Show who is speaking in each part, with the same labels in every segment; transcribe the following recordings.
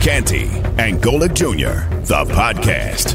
Speaker 1: Canty and Golic Jr., the podcast.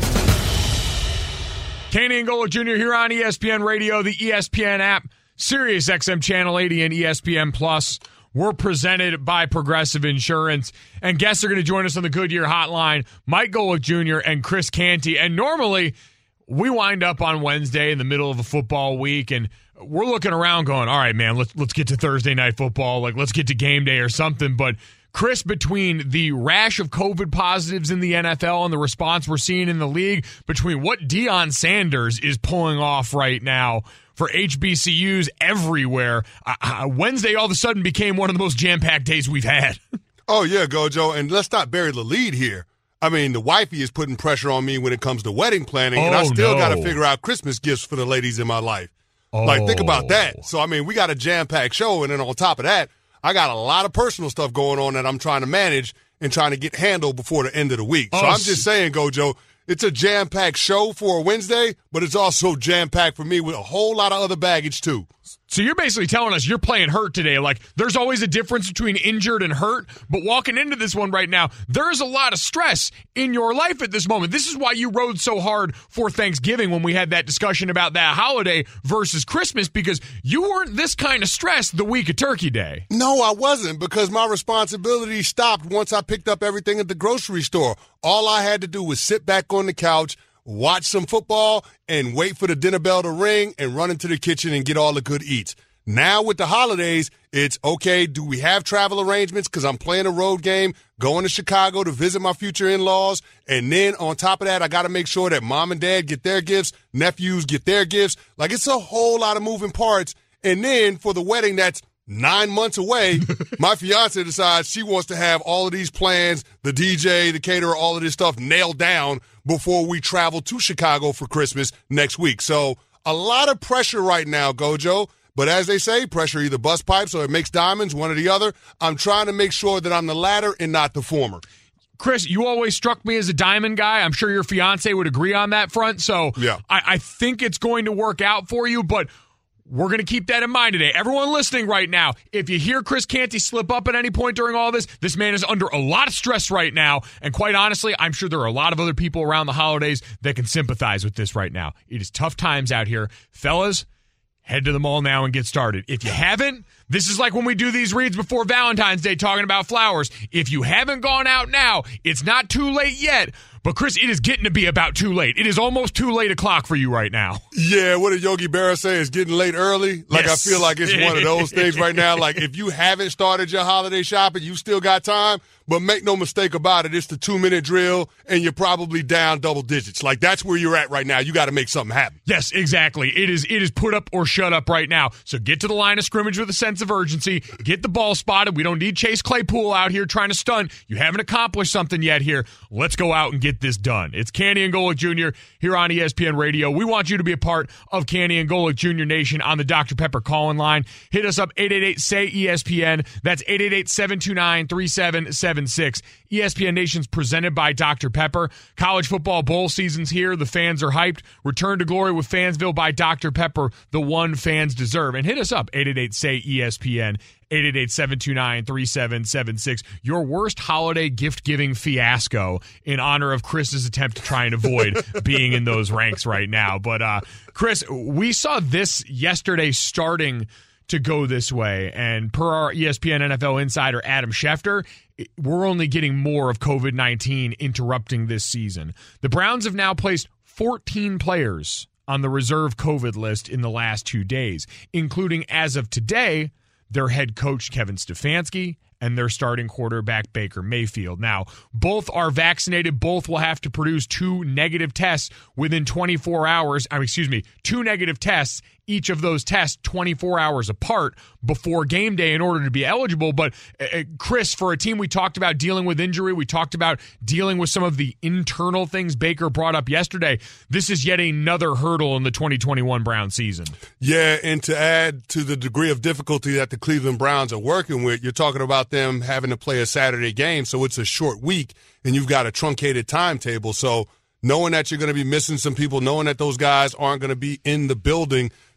Speaker 2: Canty and Golic Jr. here on ESPN Radio, the ESPN app, Sirius XM Channel 80, and ESPN Plus. We're presented by Progressive Insurance, and guests are going to join us on the Goodyear Hotline, Mike Golic Jr. and Chris Canty. And normally, we wind up on Wednesday in the middle of a football week, and we're looking around going, all right, man, let's get to Thursday night football. Like, let's get to game day or something. But Chris, between the rash of COVID positives in the NFL and the response we're seeing in the league, between what Deion Sanders is pulling off right now for HBCUs everywhere, Wednesday all of a sudden became one of the most jam-packed days we've had.
Speaker 3: Oh, yeah, Gojo, and let's not bury the lead here. I mean, the wifey is putting pressure on me when it comes to wedding planning, and I still got to figure out Christmas gifts for the ladies in my life. Like, think about that. So, I mean, we got a jam-packed show, and then on top of that, I got a lot of personal stuff going on that I'm trying to manage and trying to get handled before the end of the week. So I'm just saying, Gojo, it's a jam-packed show for a Wednesday, but it's also jam-packed for me with a whole lot of other baggage, too.
Speaker 2: So you're basically telling us you're playing hurt today. Like, there's always a difference between injured and hurt, but walking into this one right now, there's a lot of stress in your life at this moment. This is why you rode so hard for Thanksgiving when we had that discussion about that holiday versus Christmas, because you weren't this kind of stressed the week of Turkey Day.
Speaker 3: No, I wasn't, because my responsibility stopped once I picked up everything at the grocery store. All I had to do was sit back on the couch, watch some football, and wait for the dinner bell to ring and run into the kitchen and get all the good eats. Now with the holidays, it's, okay, do we have travel arrangements? Because I'm playing a road game, going to Chicago to visit my future in-laws. And then on top of that, I got to make sure that mom and dad get their gifts, nephews get their gifts. Like, it's a whole lot of moving parts. And then for the wedding that's 9 months away, my fiance decides she wants to have all of these plans, the DJ, the caterer, all of this stuff nailed down before we travel to Chicago for Christmas next week. So a lot of pressure right now, Gojo. But as they say, pressure either busts pipes or it makes diamonds, one or the other. I'm trying to make sure that I'm the latter and not the former.
Speaker 2: Chris, you always struck me as a diamond guy. I'm sure your fiance would agree on that front. So yeah. I think it's going to work out for you, but we're going to keep that in mind today. Everyone listening right now, if you hear Chris Canty slip up at any point during all this man is under a lot of stress right now. And quite honestly, I'm sure there are a lot of other people around the holidays that can sympathize with this right now. It is tough times out here. Fellas, head to the mall now and get started. If you haven't, this is like when we do these reads before Valentine's Day talking about flowers. If you haven't gone out now, it's not too late yet. But, Chris, it is getting to be about too late. It is almost too late o'clock for you right now.
Speaker 3: Yeah, what did Yogi Berra say? It's getting late early? Like, yes. I feel like it's one of those things right now. Like, if you haven't started your holiday shopping, you still got time. But make no mistake about it, it's the 2-minute drill, and you're probably down double digits. Like, that's where you're at right now. You got to make something happen.
Speaker 2: Yes, exactly. It is put up or shut up right now. So get to the line of scrimmage with a sense of urgency. Get the ball spotted. We don't need Chase Claypool out here trying to stun. You haven't accomplished something yet here. Let's go out and get this done. It's Canty and Golic Jr. here on ESPN Radio. We want you to be a part of Canty and Golic Jr. Nation on the Dr. Pepper call-in line. Hit us up, 888-SAY-ESPN. That's 888-729-3776. ESPN Nation's presented by Dr. Pepper. College football bowl season's here. The fans are hyped. Return to glory with Fansville by Dr. Pepper, the one fans deserve. And hit us up, 888-SAY-ESPN. 888-729-3776. Your worst holiday gift-giving fiasco in honor of Chris's attempt to try and avoid being in those ranks right now. But, Chris, we saw this yesterday starting to go this way, and per our ESPN NFL insider Adam Schefter, we're only getting more of COVID-19 interrupting this season. The Browns have now placed 14 players on the reserve COVID list in the last 2 days, including, as of today, their head coach, Kevin Stefanski, and their starting quarterback, Baker Mayfield. Now, both are vaccinated. Both will have to produce 2 negative tests within 24 hours. 2 negative tests, each of those tests 24 hours apart before game day in order to be eligible. But, Chris, for a team we talked about dealing with injury, we talked about dealing with some of the internal things Baker brought up yesterday, this is yet another hurdle in the 2021 Browns season. Yeah,
Speaker 3: and to add to the degree of difficulty that the Cleveland Browns are working with, you're talking about them having to play a Saturday game, so it's a short week, and you've got a truncated timetable. So knowing that you're going to be missing some people, knowing that those guys aren't going to be in the building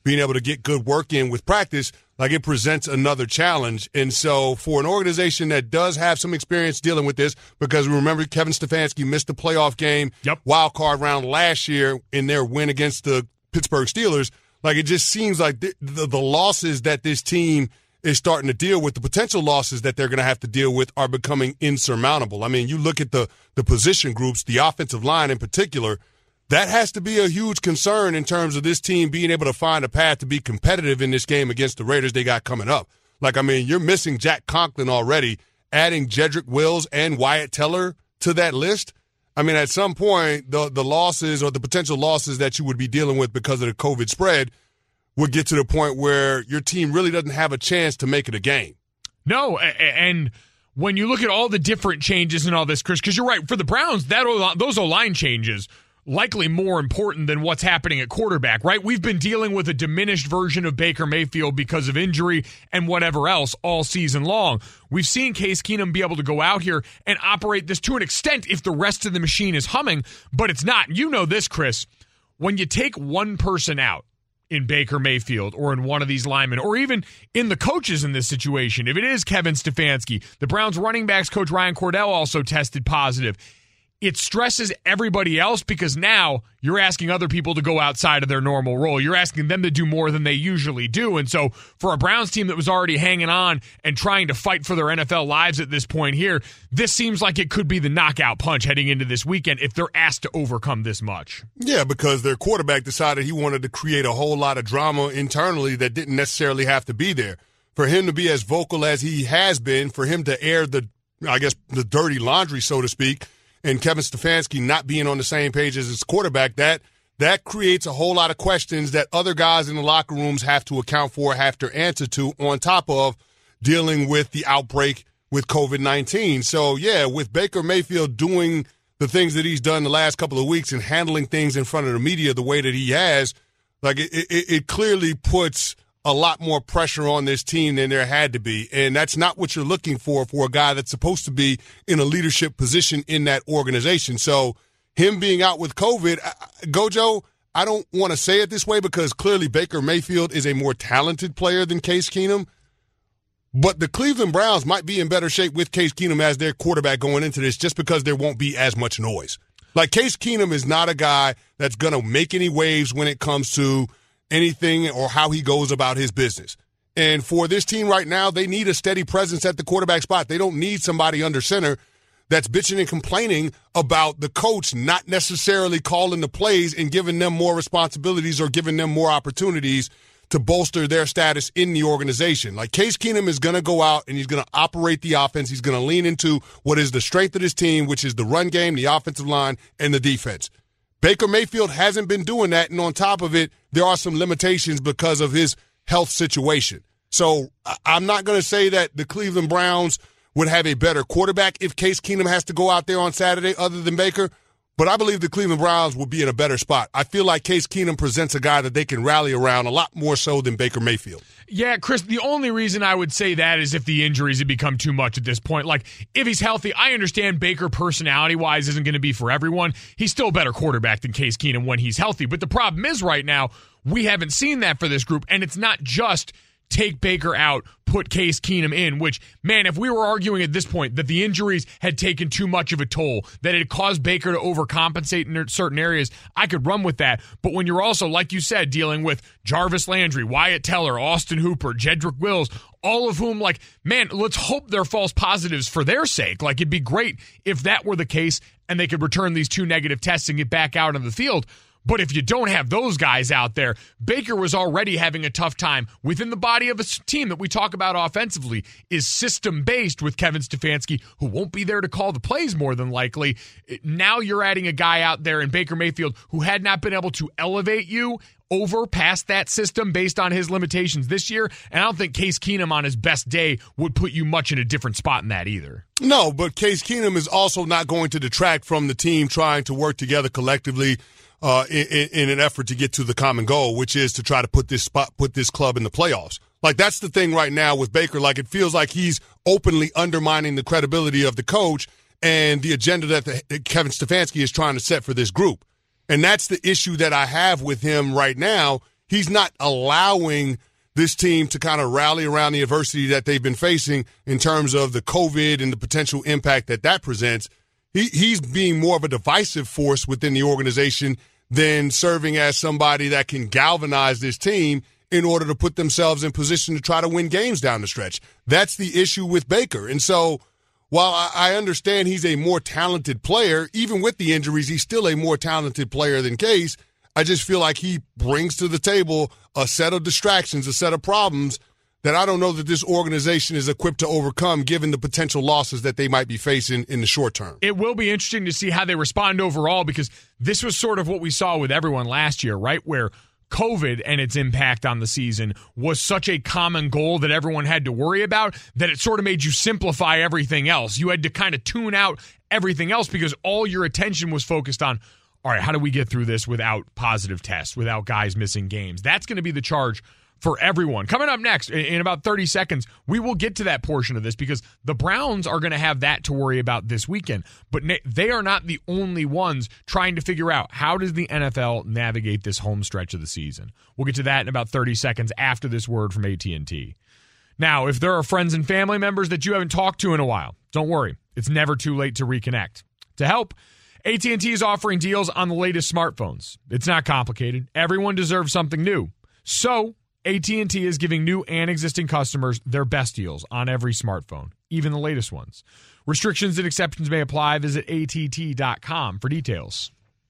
Speaker 3: being able to get good work in with practice, like it presents another challenge. And so for an organization that does have some experience dealing with this, because remember Kevin Stefanski missed the playoff game, wild card round last year in their win against the Pittsburgh Steelers, like it just seems like the losses that this team is starting to deal with, the potential losses that they're going to have to deal with are becoming insurmountable. I mean, you look at the position groups, the offensive line in particular, that has to be a huge concern in terms of this team being able to find a path to be competitive in this game against the Raiders they got coming up. Like, I mean, you're missing Jack Conklin already, adding Jedrick Wills and Wyatt Teller to that list. I mean, at some point, the losses or the potential losses that you would be dealing with because of the COVID spread would get to the point where your team really doesn't have a chance to make it a game.
Speaker 2: No, and when you look at all the different changes and all this, Chris, because you're right, for the Browns, those O-line changes likely more important than what's happening at quarterback, right? We've been dealing with a diminished version of Baker Mayfield because of injury and whatever else all season long. We've seen Case Keenum be able to go out here and operate this to an extent if the rest of the machine is humming, but it's not. You know this, Chris. When you take one person out in Baker Mayfield or in one of these linemen or even in the coaches in this situation, if it is Kevin Stefanski, the Browns running backs coach Ryan Cordell also tested positive. It stresses everybody else because now you're asking other people to go outside of their normal role. You're asking them to do more than they usually do. And so for a Browns team that was already hanging on and trying to fight for their NFL lives at this point here, this seems like it could be the knockout punch heading into this weekend if they're asked to overcome this much.
Speaker 3: Yeah, because their quarterback decided he wanted to create a whole lot of drama internally that didn't necessarily have to be there. For him to be as vocal as he has been, for him to air the dirty laundry, so to speak, and Kevin Stefanski not being on the same page as his quarterback, that creates a whole lot of questions that other guys in the locker rooms have to account for, have to answer to, on top of dealing with the outbreak with COVID-19. So, yeah, with Baker Mayfield doing the things that he's done the last couple of weeks and handling things in front of the media the way that he has, like it clearly puts a lot more pressure on this team than there had to be. And that's not what you're looking for a guy that's supposed to be in a leadership position in that organization. So him being out with COVID, Gojo, I don't want to say it this way because clearly Baker Mayfield is a more talented player than Case Keenum. But the Cleveland Browns might be in better shape with Case Keenum as their quarterback going into this just because there won't be as much noise. Like Case Keenum is not a guy that's going to make any waves when it comes to anything or how he goes about his business. And for this team right now, they need a steady presence at the quarterback spot. They don't need somebody under center that's bitching and complaining about the coach not necessarily calling the plays and giving them more responsibilities or giving them more opportunities to bolster their status in the organization. Like Case Keenum is going to go out and he's going to operate the offense. He's going to lean into what is the strength of this team, which is the run game, the offensive line, and the defense. Baker Mayfield hasn't been doing that, and on top of it, there are some limitations because of his health situation. So I'm not going to say that the Cleveland Browns would have a better quarterback if Case Keenum has to go out there on Saturday other than Baker, but I believe the Cleveland Browns will be in a better spot. I feel like Case Keenum presents a guy that they can rally around a lot more so than Baker Mayfield.
Speaker 2: Yeah, Chris, the only reason I would say that is if the injuries have become too much at this point. Like, if he's healthy, I understand Baker personality-wise isn't going to be for everyone. He's still a better quarterback than Case Keenum when he's healthy. But the problem is right now, we haven't seen that for this group, and it's not just take Baker out, put Case Keenum in, which, man, if we were arguing at this point that the injuries had taken too much of a toll, that it caused Baker to overcompensate in certain areas, I could run with that. But when you're also, like you said, dealing with Jarvis Landry, Wyatt Teller, Austin Hooper, Jedrick Wills, all of whom, like, man, let's hope they're false positives for their sake. Like, it'd be great if that were the case and they could return these 2 negative tests and get back out on the field. But if you don't have those guys out there, Baker was already having a tough time within the body of a team that we talk about offensively is system-based with Kevin Stefanski, who won't be there to call the plays more than likely. Now you're adding a guy out there in Baker Mayfield who had not been able to elevate you over past that system based on his limitations this year. And I don't think Case Keenum on his best day would put you much in a different spot in that either.
Speaker 3: No, but Case Keenum is also not going to detract from the team trying to work together collectively in an effort to get to the common goal, which is to try to put this club in the playoffs. Like, that's the thing right now with Baker. Like, it feels like he's openly undermining the credibility of the coach and the agenda that Kevin Stefanski is trying to set for this group. And that's the issue that I have with him right now he's not allowing this team to kind of rally around the adversity that they've been facing in terms of the COVID and the potential impact that presents. He's being more of a divisive force within the organization than serving as somebody that can galvanize this team in order to put themselves in position to try to win games down the stretch. That's the issue with Baker. And so while I understand he's a more talented player, even with the injuries, he's still a more talented player than Case. I just feel like he brings to the table a set of distractions, a set of problems that I don't know that this organization is equipped to overcome given the potential losses that they might be facing in the short term.
Speaker 2: It will be interesting to see how they respond overall, because this was sort of what we saw with everyone last year, right? Where COVID and its impact on the season was such a common goal that everyone had to worry about that it sort of made you simplify everything else. You had to kind of tune out everything else because all your attention was focused on, all right, how do we get through this without positive tests, without guys missing games? That's going to be the charge for everyone. Coming up next, in about 30 seconds, we will get to that portion of this because the Browns are going to have that to worry about this weekend. But they are not the only ones trying to figure out how does the NFL navigate this home stretch of the season. We'll get to that in about 30 seconds after this word from AT&T. Now, if there are friends and family members that you haven't talked to in a while, don't worry. It's never too late to reconnect. To help, AT&T is offering deals on the latest smartphones. It's not complicated. Everyone deserves something new. So AT&T is giving new and existing customers their best deals on every smartphone, even the latest ones. Restrictions and exceptions may apply. Visit att.com for details.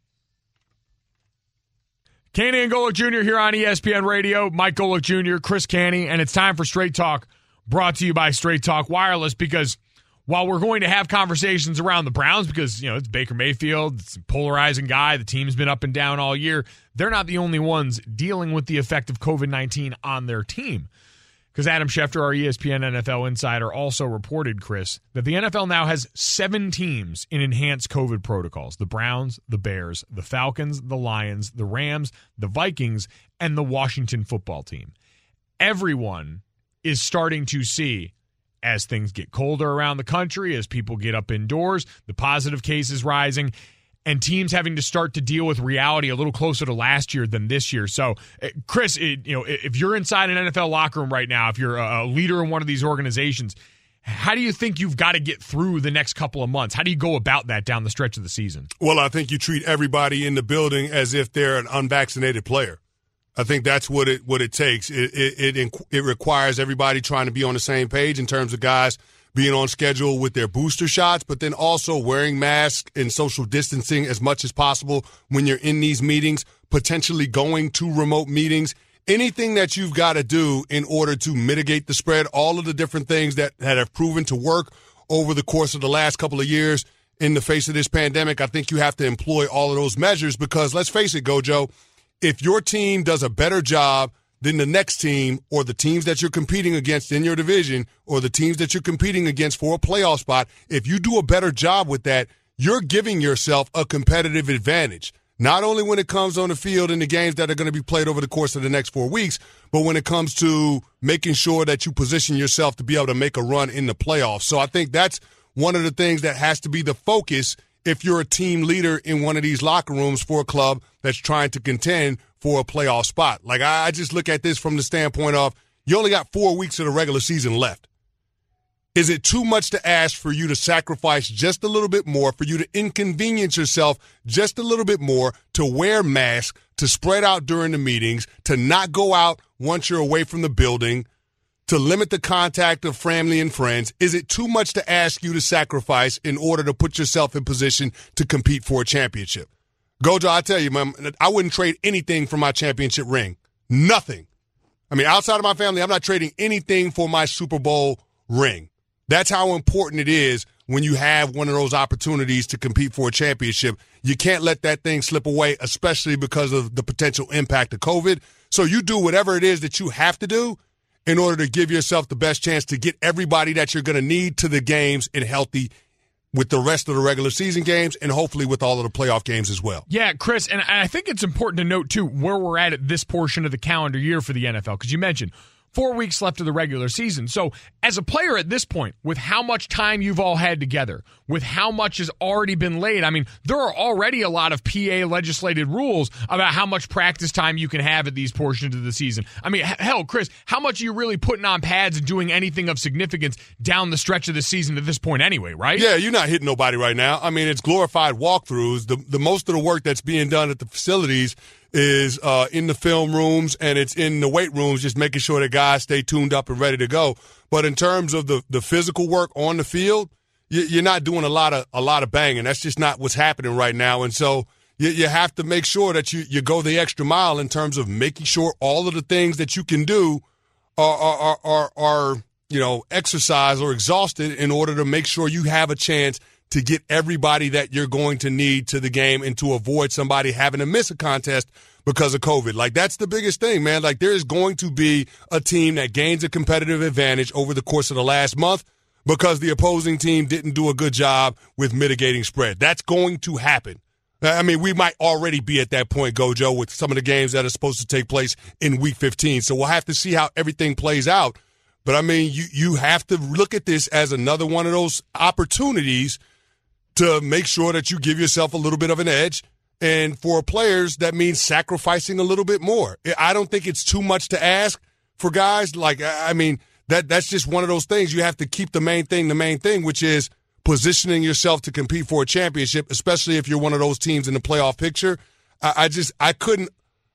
Speaker 2: Canty and Golic Jr. here on ESPN Radio. Mike Golic Jr., Chris Canty, and it's time for Straight Talk, brought to you by Straight Talk Wireless, because while we're going to have conversations around the Browns because, it's Baker Mayfield, it's a polarizing guy, the team's been up and down all year, they're not the only ones dealing with the effect of COVID-19 on their team. Because Adam Schefter, our ESPN NFL insider, also reported, Chris, that the NFL now has 7 teams in enhanced COVID protocols. The Browns, the Bears, the Falcons, the Lions, the Rams, the Vikings, and the Washington football team. Everyone is starting to see, as things get colder around the country, as people get up indoors, the positive cases rising, and teams having to start to deal with reality a little closer to last year than this year. So, Chris, if you're inside an NFL locker room right now, if you're a leader in one of these organizations, how do you think you've got to get through the next couple of months? How do you go about that down the stretch of the season?
Speaker 3: Well, I think you treat everybody in the building as if they're an unvaccinated player. I think that's what it takes. It requires everybody trying to be on the same page in terms of guys being on schedule with their booster shots, but then also wearing masks and social distancing as much as possible when you're in these meetings, potentially going to remote meetings. Anything that you've got to do in order to mitigate the spread, all of the different things that have proven to work over the course of the last couple of years in the face of this pandemic, I think you have to employ all of those measures because, let's face it, Gojo, if your team does a better job than the next team or the teams that you're competing against in your division or the teams that you're competing against for a playoff spot, if you do a better job with that, you're giving yourself a competitive advantage. Not only when it comes on the field in the games that are going to be played over the course of the next 4 weeks, but when it comes to making sure that you position yourself to be able to make a run in the playoffs. So I think that's one of the things that has to be the focus if you're a team leader in one of these locker rooms for a club that's trying to contend for a playoff spot. Like, I just look at this from the standpoint of you only got 4 weeks of the regular season left. Is it too much to ask for you to sacrifice just a little bit more, for you to inconvenience yourself just a little bit more, to wear masks, to spread out during the meetings, to not go out once you're away from the building, to limit the contact of family and friends? Is it too much to ask you to sacrifice in order to put yourself in position to compete for a championship? Gojo, I tell you, man, I wouldn't trade anything for my championship ring. Nothing. I mean, outside of my family, I'm not trading anything for my Super Bowl ring. That's how important it is when you have one of those opportunities to compete for a championship. You can't let that thing slip away, especially because of the potential impact of COVID. So you do whatever it is that you have to do in order to give yourself the best chance to get everybody that you're going to need to the games and healthy with the rest of the regular season games and hopefully with all of the playoff games as well.
Speaker 2: Yeah, Chris, and I think it's important to note, too, where we're at this portion of the calendar year for the NFL, because you mentioned 4 weeks left of the regular season. So as a player at this point, with how much time you've all had together, with how much has already been laid, I mean, there are already a lot of PA legislated rules about how much practice time you can have at these portions of the season. I mean, hell, Chris, how much are you really putting on pads and doing anything of significance down the stretch of the season at this point anyway, right?
Speaker 3: Yeah, you're not hitting nobody right now. I mean, it's glorified walkthroughs. The most of the work that's being done at the facilities is in the film rooms, and it's in the weight rooms, just making sure that guys stay tuned up and ready to go. But in terms of the physical work on the field, you're not doing a lot of banging. That's just not what's happening right now. And so you have to make sure that you go the extra mile in terms of making sure all of the things that you can do are exercised or exhausted in order to make sure you have a chance to get everybody that you're going to need to the game and to avoid somebody having to miss a contest because of COVID. Like, that's the biggest thing, man. Like, there is going to be a team that gains a competitive advantage over the course of the last month because the opposing team didn't do a good job with mitigating spread. That's going to happen. I mean, we might already be at that point, Gojo, with some of the games that are supposed to take place in Week 15. So we'll have to see how everything plays out. But, I mean, you have to look at this as another one of those opportunities to make sure that you give yourself a little bit of an edge. And for players, that means sacrificing a little bit more. I don't think it's too much to ask for guys. Like, I mean, that's just one of those things. You have to keep the main thing, which is positioning yourself to compete for a championship, especially if you're one of those teams in the playoff picture. I couldn't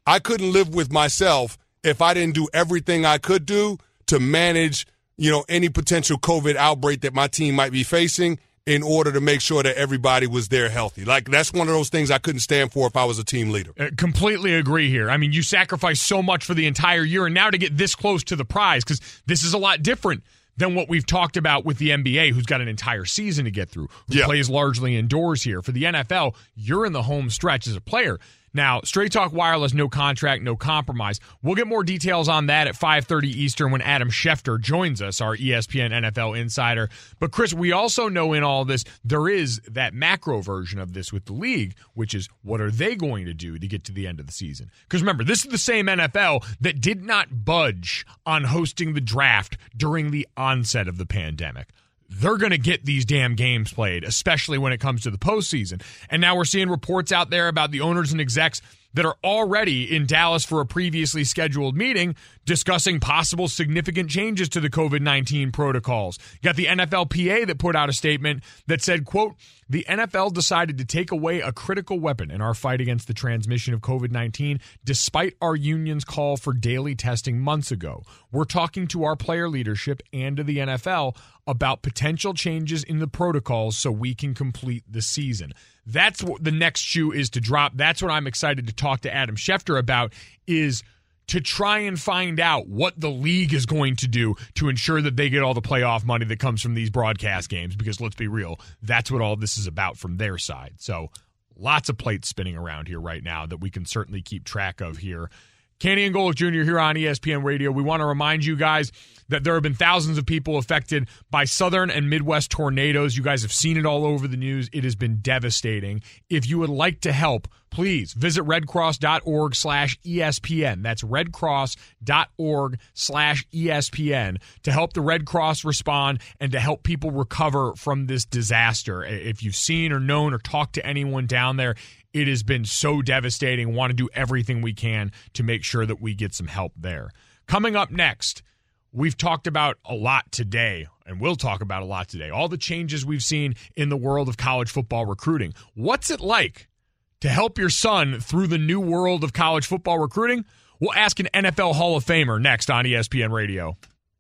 Speaker 3: live with myself if I didn't do everything I could do to manage, any potential COVID outbreak that my team might be facing, in order to make sure that everybody was there healthy. Like, that's one of those things I couldn't stand for if I was a team leader.
Speaker 2: Completely agree here. I mean, you sacrifice so much for the entire year, and now to get this close to the prize, because this is a lot different than what we've talked about with the NBA, who's got an entire season to get through, who plays largely indoors here. For the NFL, you're in the home stretch as a player. Now, Straight Talk Wireless, no contract, no compromise. We'll get more details on that at 5:30 Eastern when Adam Schefter joins us, our ESPN NFL insider. But, Chris, we also know in all this, there is that macro version of this with the league, which is what are they going to do to get to the end of the season? Because, remember, this is the same NFL that did not budge on hosting the draft during the onset of the pandemic. They're going to get these damn games played, especially when it comes to the postseason. And now we're seeing reports out there about the owners and execs that are already in Dallas for a previously scheduled meeting discussing possible significant changes to the COVID-19 protocols. You got the NFLPA that put out a statement that said, quote, the NFL decided to take away a critical weapon in our fight against the transmission of COVID-19 despite our union's call for daily testing months ago. We're talking to our player leadership and to the NFL about potential changes in the protocols so we can complete the season. That's what the next shoe is to drop. That's what I'm excited to talk to Adam Schefter about, is to try and find out what the league is going to do to ensure that they get all the playoff money that comes from these broadcast games, because let's be real, that's what all this is about from their side. So lots of plates spinning around here right now that we can certainly keep track of here. Canty and Golic Jr. here on ESPN Radio. We want to remind you guys that there have been thousands of people affected by southern and Midwest tornadoes. You guys have seen it all over the news. It has been devastating. If you would like to help, please visit redcross.org/ESPN. That's redcross.org/ESPN to help the Red Cross respond and to help people recover from this disaster. If you've seen or known or talked to anyone down there, it has been so devastating. We want to do everything we can to make sure that we get some help there. Coming up next, we've talked about a lot today, and we'll talk about a lot today. All the changes we've seen in the world of college football recruiting. What's it like to help your son through the new world of college football recruiting? We'll ask an NFL Hall of Famer next on ESPN Radio.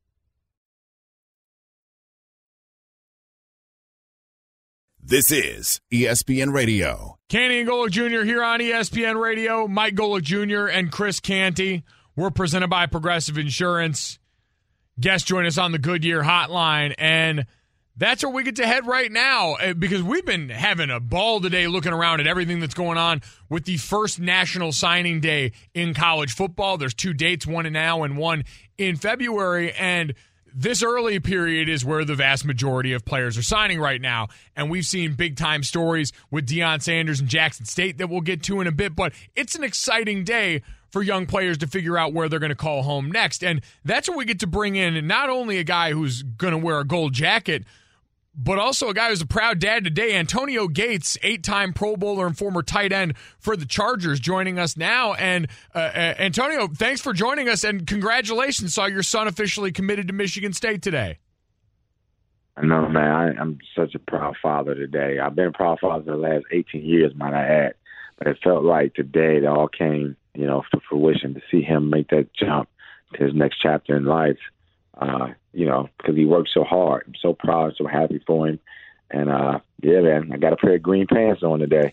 Speaker 1: This is ESPN Radio.
Speaker 2: Canty and Golic Jr. here on ESPN Radio. Mike Golic Jr. and Chris Canty. We're presented by Progressive Insurance. Guests join us on the Goodyear Hotline, and that's where we get to head right now, because we've been having a ball today looking around at everything that's going on with the first National Signing Day in college football. There's two dates, one now and one in February, and this early period is where the vast majority of players are signing right now, and we've seen big-time stories with Deion Sanders and Jackson State that we'll get to in a bit, but it's an exciting day for young players to figure out where they're going to call home next, and that's where we get to bring in not only a guy who's going to wear a gold jacket, but also a guy who's a proud dad today, Antonio Gates, 8-time Pro Bowler and former tight end for the Chargers, joining us now. And Antonio, thanks for joining us, and congratulations. Saw your son officially committed to Michigan State today.
Speaker 4: I know, man. I'm such a proud father today. I've been a proud father for the last 18 years, might I add. But it felt like today it all came, to fruition to see him make that jump to his next chapter in life. Because he worked so hard. I'm so proud, so happy for him. And, yeah, man, I got a pair of green pants on today.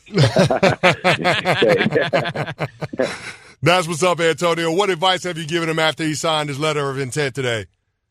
Speaker 3: That's what's up, Antonio. What advice have you given him after he signed his letter of intent today?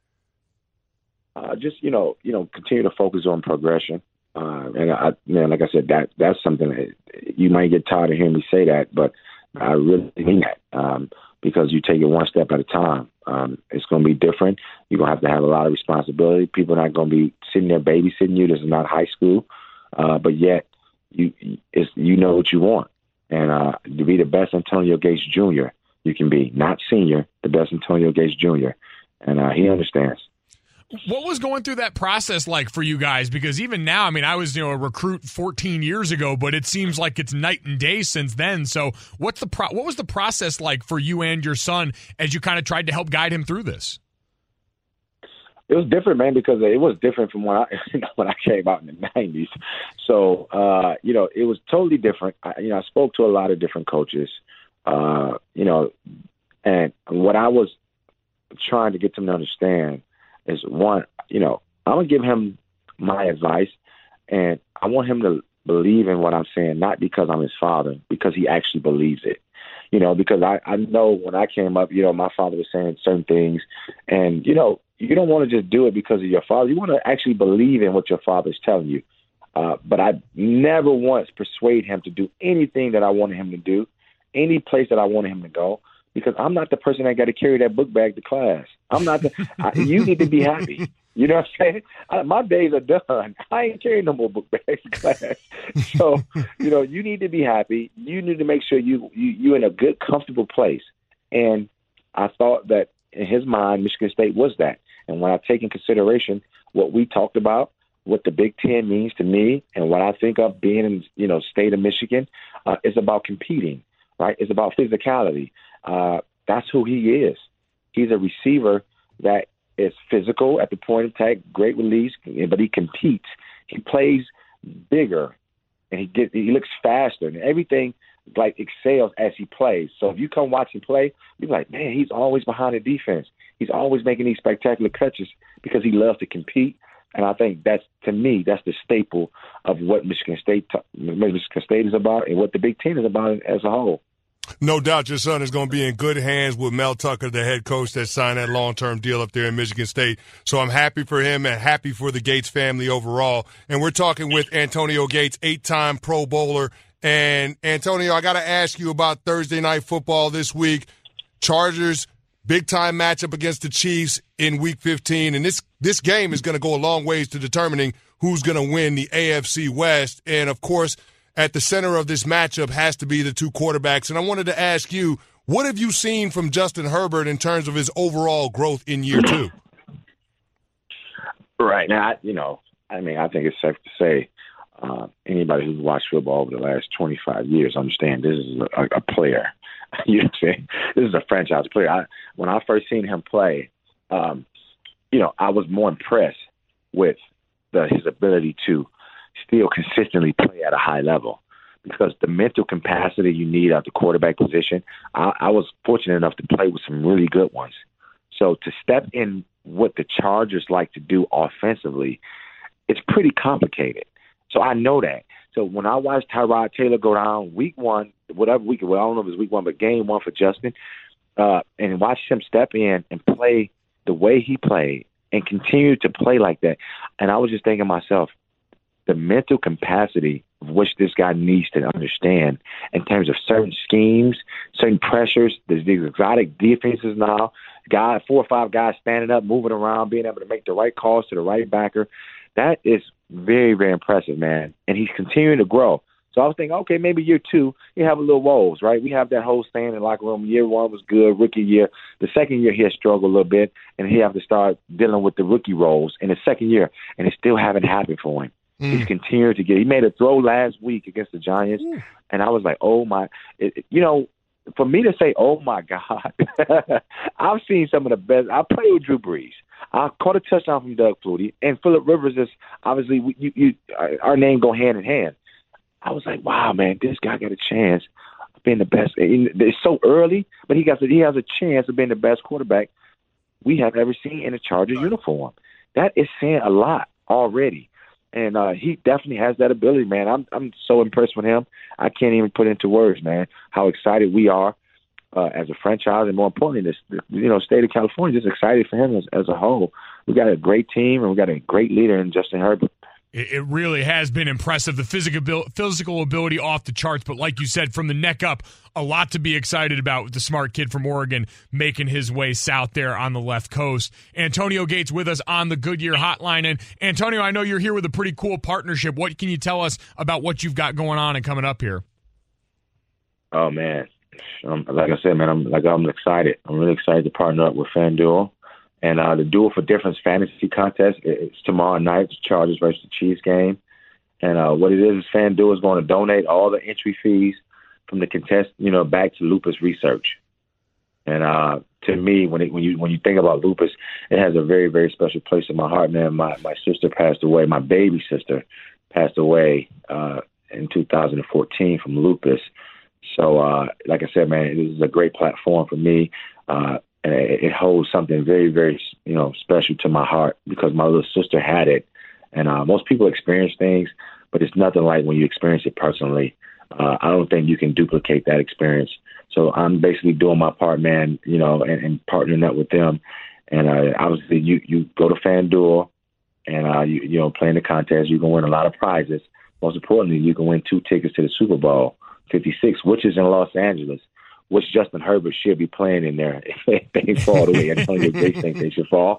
Speaker 4: Just, continue to focus on progression. Like I said, that's something that you might get tired of hearing me say that, but I really mean that because you take it one step at a time. It's going to be different. You're going to have a lot of responsibility. People are not going to be sitting there babysitting you. This is not high school. But yet, you know what you want. And to be the best Antonio Gates Jr. you can be, not senior, the best Antonio Gates Jr. And he understands.
Speaker 2: What was going through that process like for you guys? Because even now, I was a recruit 14 years ago, but it seems like it's night and day since then. So what was the process like for you and your son as you kind of tried to help guide him through this?
Speaker 4: It was different, man, because it was different from when I came out in the 90s. So, it was totally different. I spoke to a lot of different coaches, and what I was trying to get them to understand is, one, I'm going to give him my advice, and I want him to believe in what I'm saying, not because I'm his father, because he actually believes it. Because I know when I came up, my father was saying certain things, and, you don't want to just do it because of your father. You want to actually believe in what your father's telling you. But I never once persuade him to do anything that I wanted him to do, any place that I wanted him to go, because I'm not the person that got to carry that book bag to class. I'm not you need to be happy. You know what I'm saying? My days are done. I ain't carrying no more book bags to class. So, you need to be happy. You need to make sure you're in a good, comfortable place. And I thought that in his mind, Michigan State was that. And when I take in consideration what we talked about, what the Big Ten means to me, and what I think of being in, state of Michigan, it's about competing, right? It's about physicality. That's who he is. He's a receiver that is physical at the point of attack, great release, but he competes. He plays bigger, and he looks faster, and everything excels as he plays. So if you come watch him play, you're like, man, he's always behind the defense. He's always making these spectacular catches because he loves to compete. And I think that's the staple of what Michigan State is about and what the Big Ten is about as a whole.
Speaker 3: No doubt your son is going to be in good hands with Mel Tucker, the head coach that signed that long-term deal up there in Michigan State. So I'm happy for him and happy for the Gates family overall. And we're talking with Antonio Gates, 8-time Pro Bowler. And, Antonio, I got to ask you about Thursday Night Football this week. Chargers, big-time matchup against the Chiefs in Week 15. And this game is going to go a long ways to determining who's going to win the AFC West. And, of course, at the center of this matchup has to be the two quarterbacks. And I wanted to ask you, what have you seen from Justin Herbert in terms of his overall growth in year two?
Speaker 4: Right. Now, I think it's safe to say anybody who's watched football over the last 25 years understand this is a player. You know what I'm saying? This is a franchise player. When I first seen him play, I was more impressed with his ability to still consistently play at a high level, because the mental capacity you need at the quarterback position, I was fortunate enough to play with some really good ones. So to step in what the Chargers like to do offensively, it's pretty complicated. So I know that. So when I watched Tyrod Taylor go down week one, whatever week, well, I don't know if it was week one, but game one for Justin, and watch him step in and play the way he played and continue to play like that. And I was just thinking to myself, the mental capacity which this guy needs to understand in terms of certain schemes, certain pressures. There's these exotic defenses now. 4 or 5 guys standing up, moving around, being able to make the right calls to the right backer. That is very, very impressive, man. And he's continuing to grow. So I was thinking, okay, maybe year 2, you have a little woes, right? We have that whole stand in the locker room. Year 1 was good, rookie year. The second year, he has struggled a little bit, and he have to start dealing with the rookie roles in the second year, and it still haven't happened for him. He's continued to get – he made a throw last week against the Giants, and I was like, oh, my – for me to say, oh, my God, I've seen some of the best. I played with Drew Brees. I caught a touchdown from Doug Flutie, and Phillip Rivers is obviously our name go hand in hand. I was like, wow, man, this guy got a chance of being the best. It's so early, but he has a chance of being the best quarterback we have ever seen in a Chargers uniform. That is saying a lot already. And he definitely has that ability, man. I'm so impressed with him. I can't even put into words, man, how excited we are as a franchise, and more importantly, this state of California, just excited for him as a whole. We got a great team, and we got a great leader in Justin Herbert.
Speaker 2: It really has been impressive, the physical ability off the charts. But like you said, from the neck up, a lot to be excited about with the smart kid from Oregon making his way south there on the left coast. Antonio Gates with us on the Goodyear Hotline. And Antonio, I know you're here with a pretty cool partnership. What can you tell us about what you've got going on and coming up here?
Speaker 4: Oh, man. Like I said, man, I'm excited. I'm really excited to partner up with FanDuel. And the Duel for Difference fantasy contest, it's tomorrow night, the Chargers versus the Chiefs game. And what it is FanDuel is going to donate all the entry fees from the contest, back to lupus research. And to me, when you think about lupus, it has a very, very special place in my heart, man. My sister passed away. My baby sister passed away in 2014 from lupus. So, like I said, man, this is a great platform for me. And it holds something very, very, special to my heart because my little sister had it. And most people experience things, but it's nothing like when you experience it personally. I don't think you can duplicate that experience. So I'm basically doing my part, man, and partnering up with them. And obviously you go to FanDuel and, you playing the contest. You can win a lot of prizes. Most importantly, you can win 2 tickets to the Super Bowl 56, which is in Los Angeles, which Justin Herbert should be playing in there if they fall the way Antonio Gates think they should fall.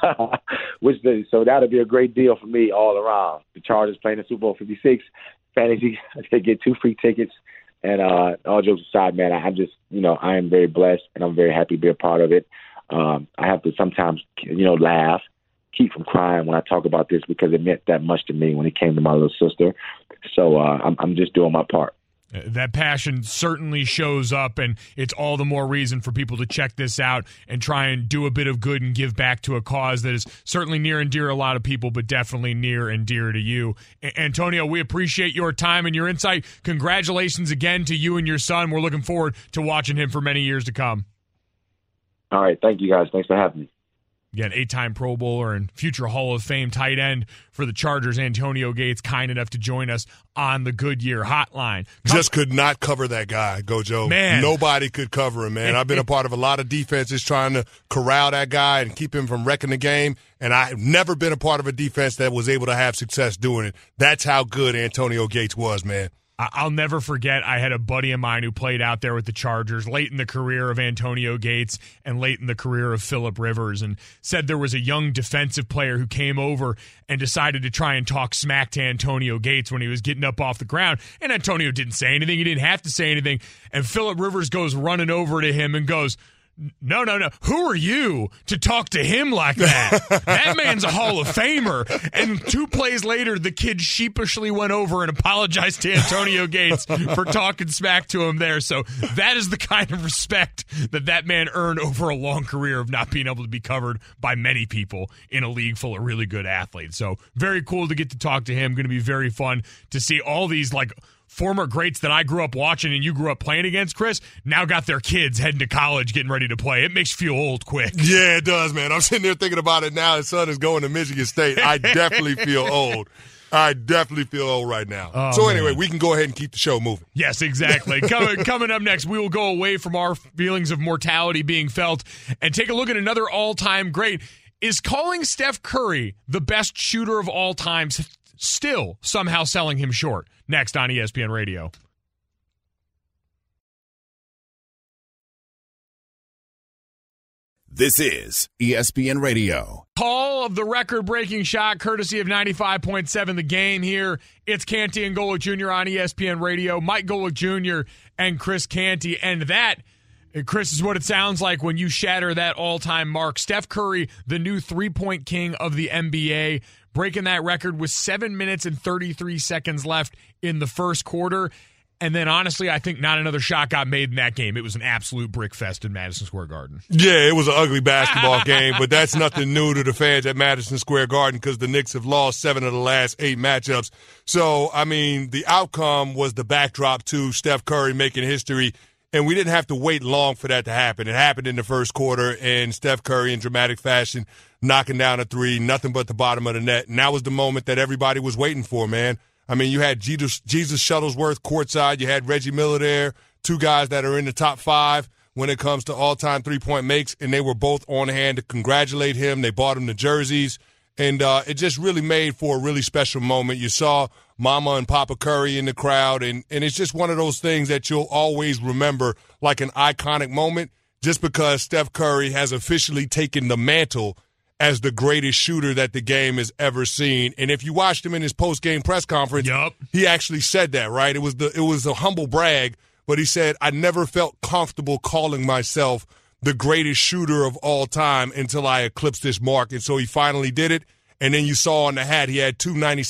Speaker 4: So that'll be a great deal for me all around. The Chargers playing the Super Bowl 56, fantasy, they get 2 free tickets. And all jokes aside, man, I'm just, I am very blessed, and I'm very happy to be a part of it. I have to sometimes, laugh, keep from crying when I talk about this because it meant that much to me when it came to my little sister. So I'm just doing my part.
Speaker 2: That passion certainly shows up, and it's all the more reason for people to check this out and try and do a bit of good and give back to a cause that is certainly near and dear to a lot of people, but definitely near and dear to you. Antonio, we appreciate your time and your insight. Congratulations again to you and your son. We're looking forward to watching him for many years to come.
Speaker 4: All right. Thank you, guys. Thanks for having me.
Speaker 2: Again, 8-time Pro Bowler and future Hall of Fame tight end for the Chargers, Antonio Gates, kind enough to join us on the Goodyear Hotline.
Speaker 3: Just could not cover that guy, Gojo.
Speaker 2: Man.
Speaker 3: Nobody could cover him, man. I've been a part of a lot of defenses trying to corral that guy and keep him from wrecking the game, and I've never been a part of a defense that was able to have success doing it. That's how good Antonio Gates was, man.
Speaker 2: I'll never forget, I had a buddy of mine who played out there with the Chargers late in the career of Antonio Gates and late in the career of Phillip Rivers, and said there was a young defensive player who came over and decided to try and talk smack to Antonio Gates when he was getting up off the ground. And Antonio didn't say anything. He didn't have to say anything. And Phillip Rivers goes running over to him and goes, No. Who are you to talk to him like that? That man's a Hall of Famer. And 2 plays later, the kid sheepishly went over and apologized to Antonio Gates for talking smack to him there. So that is the kind of respect that man earned over a long career of not being able to be covered by many people in a league full of really good athletes. So very cool to get to talk to him. Going to be very fun to see all these former greats that I grew up watching and you grew up playing against, Chris, now got their kids heading to college getting ready to play. It makes you feel old quick.
Speaker 3: Yeah, it does, man. I'm sitting there thinking about it now. His son is going to Michigan State. I definitely feel old. I definitely feel old right now.
Speaker 2: Oh,
Speaker 3: so anyway,
Speaker 2: man,
Speaker 3: we can go ahead and keep the show moving.
Speaker 2: Yes, exactly. Coming up next, we will go away from our feelings of mortality being felt and take a look at another all-time great. Is calling Steph Curry the best shooter of all time still somehow selling him short. Next on ESPN Radio.
Speaker 1: This is ESPN Radio.
Speaker 2: Call of the record-breaking shot, courtesy of 95.7 The Game here. It's Canty and Golic Jr. on ESPN Radio. Mike Golic Jr. and Chris Canty. And that, Chris, is what it sounds like when you shatter that all-time mark. Steph Curry, the new three-point king of the NBA, breaking that record with 7 minutes and 33 seconds left in the first quarter. And then, honestly, I think not another shot got made in that game. It was an absolute brick fest in Madison Square Garden.
Speaker 3: Yeah, it was an ugly basketball game, but that's nothing new to the fans at Madison Square Garden because the Knicks have lost 7 of the last 8 matchups. So, I mean, the outcome was the backdrop to Steph Curry making history, and we didn't have to wait long for that to happen. It happened in the first quarter, and Steph Curry, in dramatic fashion, knocking down a three, nothing but the bottom of the net. And that was the moment that everybody was waiting for, man. I mean, you had Jesus Shuttlesworth courtside. You had Reggie Miller there, 2 guys that are in the top 5 when it comes to all-time three-point makes, and they were both on hand to congratulate him. They bought him the jerseys, and it just really made for a really special moment. You saw Mama and Papa Curry in the crowd, and it's just one of those things that you'll always remember like an iconic moment just because Steph Curry has officially taken the mantle as the greatest shooter that the game has ever seen. And if you watched him in his post-game press conference, he actually said that, right? It was a humble brag, but he said, I never felt comfortable calling myself the greatest shooter of all time until I eclipsed this mark. And so he finally did it. And then you saw on the hat he had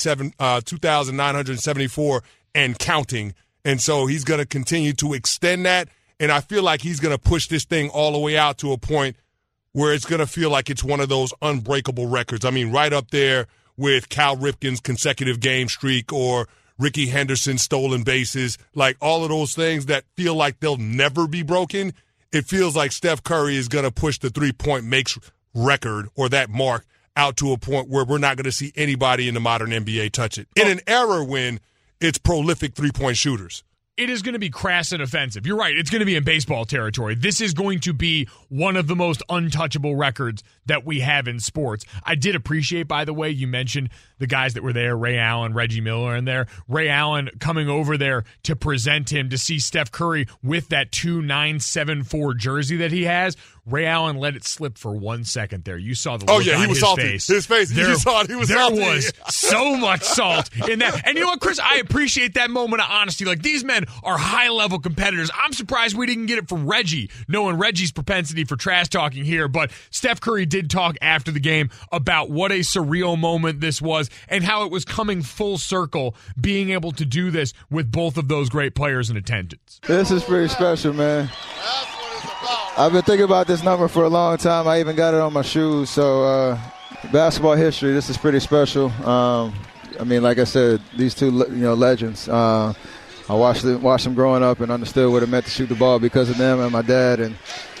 Speaker 3: 2,974 and counting. And so he's going to continue to extend that. And I feel like he's going to push this thing all the way out to a point where it's going to feel like it's one of those unbreakable records. I mean, right up there with Cal Ripken's consecutive game streak or Ricky Henderson's stolen bases, like all of those things that feel like they'll never be broken. It feels like Steph Curry is going to push the three-point makes record or that mark out to a point where we're not going to see anybody in the modern NBA touch it. In an era when it's prolific three-point shooters.
Speaker 2: It is going to be crass and offensive. You're right. It's going to be in baseball territory. This is going to be one of the most untouchable records that we have in sports. I did appreciate, by the way, you mentioned the guys that were there, Ray Allen, Reggie Miller, and there. Ray Allen coming over there to present him, to see Steph Curry with that 2,974 jersey that he has. Ray Allen let it slip for 1 second there. You saw the look on his
Speaker 3: salty.
Speaker 2: face.
Speaker 3: His face, you saw it. He was salty.
Speaker 2: There was so much salt in that. And you know what, Chris? I appreciate that moment of honesty. Like, these men are high-level competitors. I'm surprised we didn't get it from Reggie, knowing Reggie's propensity for trash talking here. But Steph Curry did talk after the game about what a surreal moment this was and how it was coming full circle, being able to do this with both of those great players in attendance.
Speaker 5: This is pretty special, man. I've been thinking about this number for a long time. I even got it on my shoes. So basketball history, this is pretty special. I mean, like I said, these two legends. I watched them growing up and understood what it meant to shoot the ball because of them and my dad. And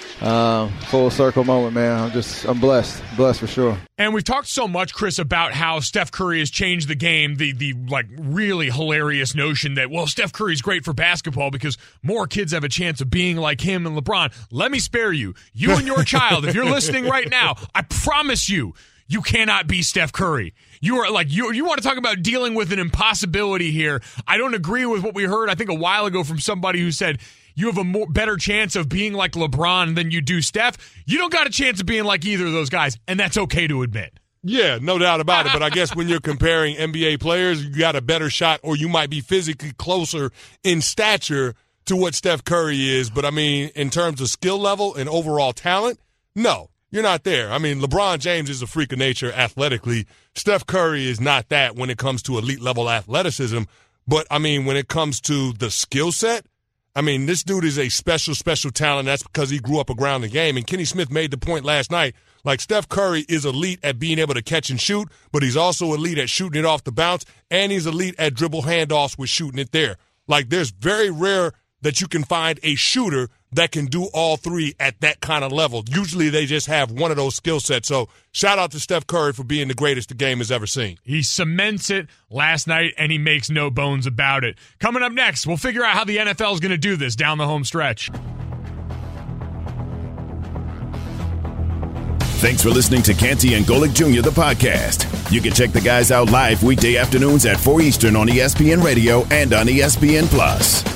Speaker 5: full circle moment, man. I'm blessed for sure.
Speaker 2: And we've talked so much, Chris, about how Steph Curry has changed the game. The like really hilarious notion that, well, Steph Curry's great for basketball because more kids have a chance of being like him and LeBron. Let me spare you. You and your child, if you're listening right now, I promise you cannot be Steph Curry. You are like you want to talk about dealing with an impossibility here. I don't agree with what we heard, I think, a while ago from somebody who said you have a better chance of being like LeBron than you do Steph. You don't got a chance of being like either of those guys, and that's okay to admit.
Speaker 3: Yeah, no doubt about it. But I guess when you're comparing NBA players, you got a better shot, or you might be physically closer in stature to what Steph Curry is. But, I mean, in terms of skill level and overall talent, no, you're not there. I mean, LeBron James is a freak of nature athletically. Steph Curry is not that when it comes to elite-level athleticism. But, I mean, when it comes to the skill set, I mean, this dude is a special, special talent. That's because he grew up around the game. And Kenny Smith made the point last night, like Steph Curry is elite at being able to catch and shoot, but he's also elite at shooting it off the bounce, and he's elite at dribble handoffs with shooting it there. Like, there's very rare that you can find a shooter that can do all three at that kind of level. Usually they just have one of those skill sets. So shout out to Steph Curry for being the greatest the game has ever seen.
Speaker 2: He cements it last night, and he makes no bones about it. Coming up next, we'll figure out how the NFL is going to do this down the home stretch.
Speaker 1: Thanks for listening to Canty and Golic Jr., the podcast. You can check the guys out live weekday afternoons at 4 Eastern on ESPN Radio and on ESPN+.